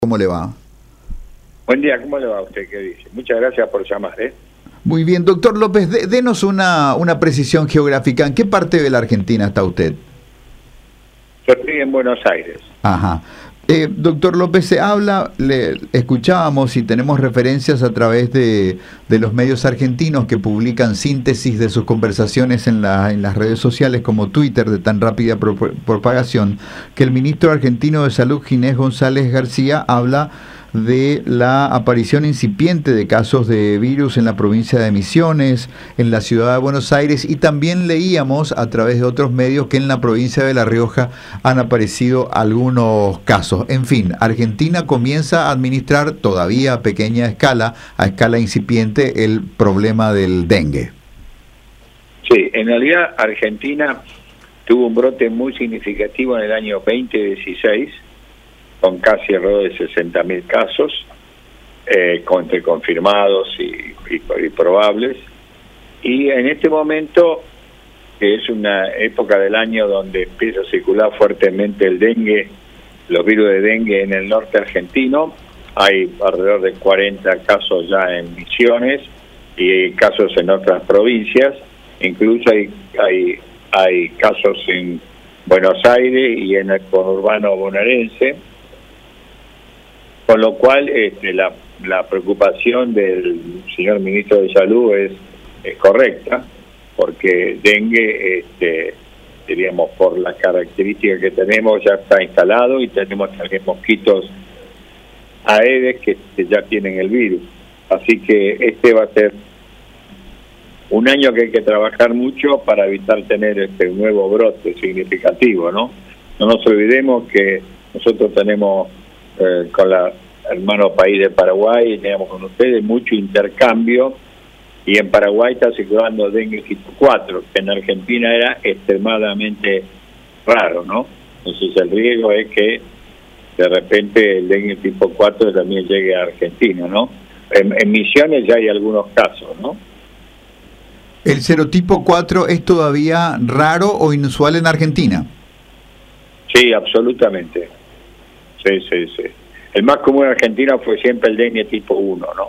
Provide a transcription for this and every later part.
¿Cómo le va? Buen día, ¿cómo le va a usted? ¿Qué dice? Muchas gracias por llamar, ¿eh? Muy bien, doctor López, denos una precisión geográfica. ¿En qué parte de la Argentina está usted? Yo estoy en Buenos Aires. Ajá. Doctor López, se habla, le escuchábamos y tenemos referencias a través de los medios argentinos que publican síntesis de sus conversaciones en las redes sociales como Twitter de tan rápida propagación, que el ministro argentino de Salud, Ginés González García, habla de la aparición incipiente de casos de virus en la provincia de Misiones, en la ciudad de Buenos Aires, y también leíamos a través de otros medios que en la provincia de La Rioja han aparecido algunos casos. En fin, Argentina comienza a administrar todavía a pequeña escala, a escala incipiente, el problema del dengue. Sí, en realidad Argentina tuvo un brote muy significativo en el año 2016, con casi alrededor de 60.000 casos, entre confirmados y probables. Y en este momento, que es una época del año donde empieza a circular fuertemente el dengue, los virus de dengue en el norte argentino, hay alrededor de 40 casos ya en Misiones y casos en otras provincias, incluso hay casos en Buenos Aires y en el conurbano bonaerense. Con lo cual la preocupación del señor ministro de Salud es correcta, porque dengue, diríamos, por las características que tenemos, ya está instalado y tenemos también mosquitos Aedes que ya tienen el virus. Así que este va a ser un año que hay que trabajar mucho para evitar tener un nuevo brote significativo, ¿no? No nos olvidemos que nosotros tenemos con la hermano país de Paraguay, teníamos con ustedes mucho intercambio, y en Paraguay está circulando dengue tipo 4, que en Argentina era extremadamente raro, ¿no? Entonces el riesgo es que de repente el dengue tipo 4 también llegue a Argentina, ¿no? En Misiones ya hay algunos casos, ¿no? ¿El serotipo 4 es todavía raro o inusual en Argentina? Sí, absolutamente. Sí. El más común en Argentina fue siempre el dengue tipo 1, ¿no?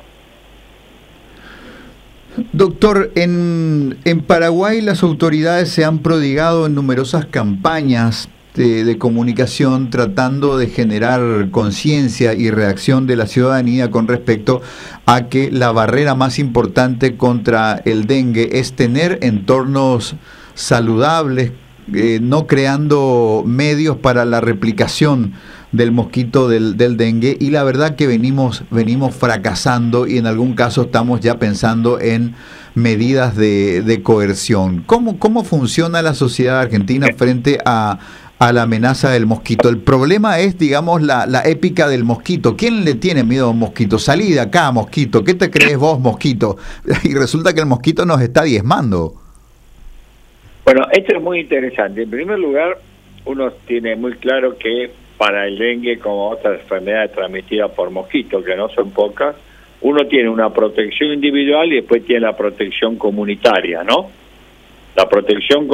Doctor, en Paraguay las autoridades se han prodigado en numerosas campañas de comunicación tratando de generar conciencia y reacción de la ciudadanía con respecto a que la barrera más importante contra el dengue es tener entornos saludables, no creando medios para la replicación del mosquito del dengue, y la verdad que venimos fracasando, y en algún caso estamos ya pensando en medidas de coerción. ¿Cómo funciona la sociedad argentina frente a la amenaza del mosquito? El problema es, digamos, la épica del mosquito. ¿Quién le tiene miedo a un mosquito? Salí de acá, mosquito. ¿Qué te crees vos, mosquito? Y resulta que el mosquito nos está diezmando. Bueno, esto es muy interesante. En primer lugar, uno tiene muy claro que para el dengue, como otras enfermedades transmitidas por mosquitos, que no son pocas, uno tiene una protección individual y después tiene la protección comunitaria, ¿no? La protección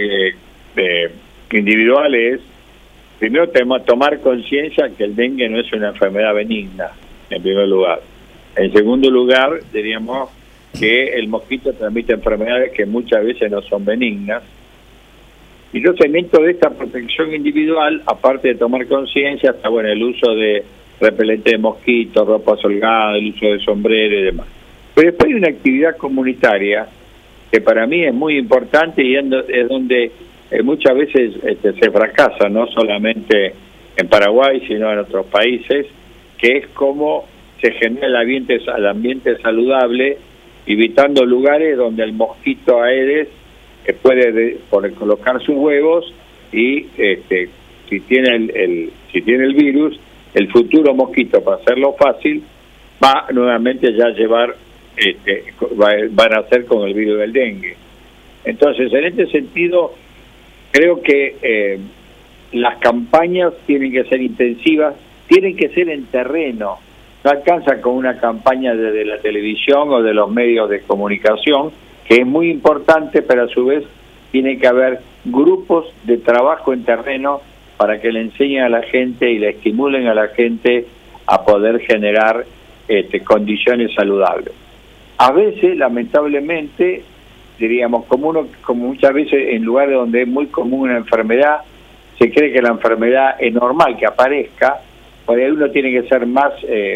individual es, primero tenemos que tomar conciencia que el dengue no es una enfermedad benigna, en primer lugar. En segundo lugar, diríamos que el mosquito transmite enfermedades que muchas veces no son benignas. Y entonces dentro de esta protección individual, aparte de tomar conciencia, está bueno el uso de repelente de mosquitos, ropa holgada, el uso de sombrero y demás. Pero después hay una actividad comunitaria que para mí es muy importante y es donde muchas veces se fracasa, no solamente en Paraguay, sino en otros países, que es cómo se genera el ambiente saludable, evitando lugares donde el mosquito Aedes puede colocar sus huevos y si tiene el virus, el futuro mosquito, para hacerlo fácil, va nuevamente ya a llevar, va a nacer con el virus del dengue. Entonces, en este sentido, creo que las campañas tienen que ser intensivas, tienen que ser en terreno. No alcanza con una campaña desde la televisión o de los medios de comunicación, que es muy importante, pero a su vez tiene que haber grupos de trabajo en terreno para que le enseñen a la gente y le estimulen a la gente a poder generar condiciones saludables. A veces, lamentablemente, diríamos, como muchas veces en lugares donde es muy común una enfermedad, se cree que la enfermedad es normal que aparezca, por ahí uno tiene que ser más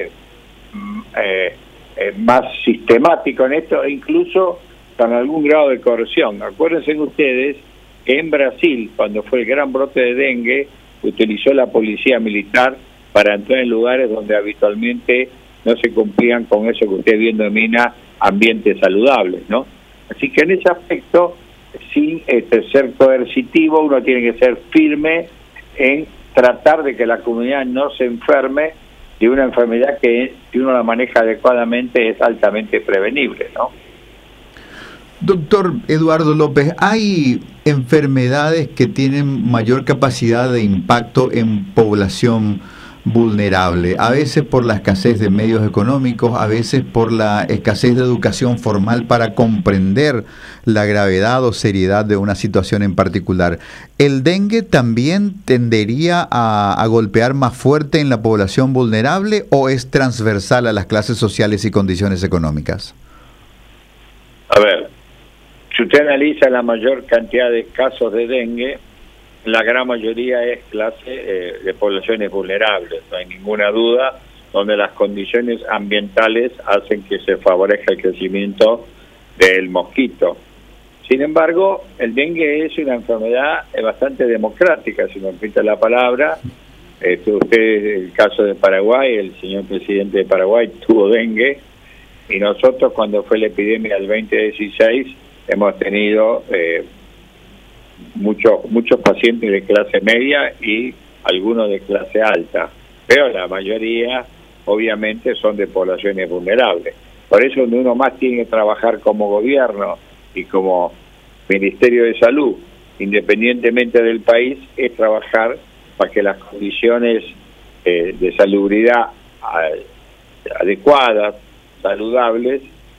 sistemático en esto, e incluso con algún grado de corrección. Acuérdense ustedes que en Brasil, cuando fue el gran brote de dengue, utilizó la policía militar para entrar en lugares donde habitualmente no se cumplían con eso que usted bien denomina ambientes saludables, ¿no? Así que en ese aspecto, sin ser coercitivo, uno tiene que ser firme en tratar de que la comunidad no se enferme de una enfermedad que, si uno la maneja adecuadamente, es altamente prevenible, ¿no? Doctor Eduardo López, ¿hay enfermedades que tienen mayor capacidad de impacto en población vulnerable? A veces por la escasez de medios económicos, a veces por la escasez de educación formal para comprender la gravedad o seriedad de una situación en particular. ¿El dengue también tendería a golpear más fuerte en la población vulnerable o es transversal a las clases sociales y condiciones económicas? A ver, si usted analiza la mayor cantidad de casos de dengue, la gran mayoría es clase de poblaciones vulnerables, no hay ninguna duda, donde las condiciones ambientales hacen que se favorezca el crecimiento del mosquito. Sin embargo, el dengue es una enfermedad bastante democrática, si me permite la palabra. Usted, el caso de Paraguay, el señor presidente de Paraguay tuvo dengue, y nosotros, cuando fue la epidemia del 2016, hemos tenido muchos pacientes de clase media y algunos de clase alta, pero la mayoría obviamente son de poblaciones vulnerables. Por eso uno más tiene que trabajar como gobierno y como Ministerio de Salud, independientemente del país, es trabajar para que las condiciones de salubridad adecuadas, saludables,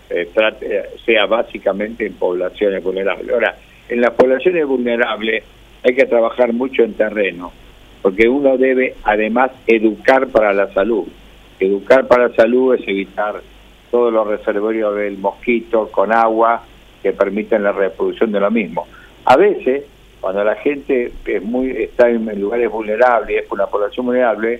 sea básicamente en poblaciones vulnerables. Ahora, en las poblaciones vulnerables hay que trabajar mucho en terreno, porque uno debe además educar para la salud. Educar para la salud es evitar todos los reservorios del mosquito con agua que permiten la reproducción de lo mismo. A veces, cuando la gente está en lugares vulnerables, es una población vulnerable,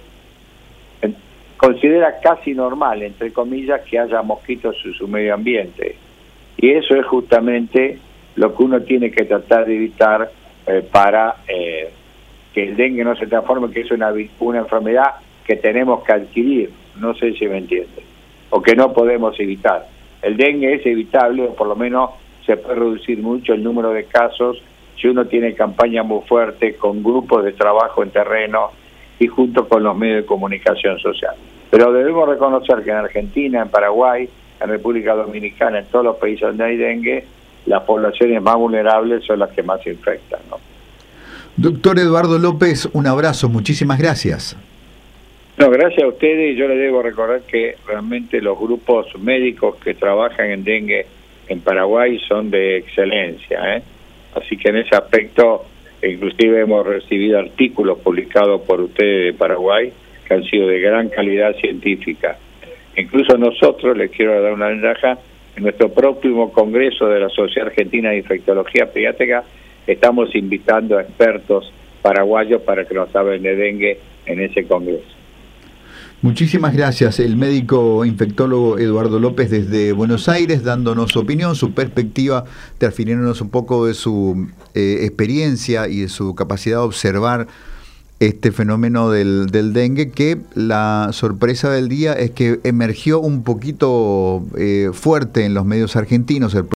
considera casi normal, entre comillas, que haya mosquitos en su medio ambiente. Y eso es justamente lo que uno tiene que tratar de evitar para que el dengue no se transforme, que es una enfermedad que tenemos que adquirir, no sé si me entiende, o que no podemos evitar. El dengue es evitable, o por lo menos se puede reducir mucho el número de casos si uno tiene campañas muy fuertes con grupos de trabajo en terreno y junto con los medios de comunicación social. Pero debemos reconocer que en Argentina, en Paraguay, en República Dominicana, en todos los países donde hay dengue, las poblaciones más vulnerables son las que más se infectan, ¿no? Doctor Eduardo López, un abrazo, muchísimas gracias. No, gracias a ustedes. Yo les debo recordar que realmente los grupos médicos que trabajan en dengue en Paraguay son de excelencia, ¿eh? Así que en ese aspecto, inclusive hemos recibido artículos publicados por ustedes de Paraguay que han sido de gran calidad científica. Incluso nosotros, les quiero dar una ventaja, en nuestro próximo congreso de la Sociedad Argentina de Infectología Pediátrica estamos invitando a expertos paraguayos para que nos hablen de dengue en ese congreso. Muchísimas gracias, el médico infectólogo Eduardo López desde Buenos Aires, dándonos su opinión, su perspectiva, refiriéndonos un poco de su experiencia y de su capacidad de observar este fenómeno del dengue, que la sorpresa del día es que emergió un poquito fuerte en los medios argentinos.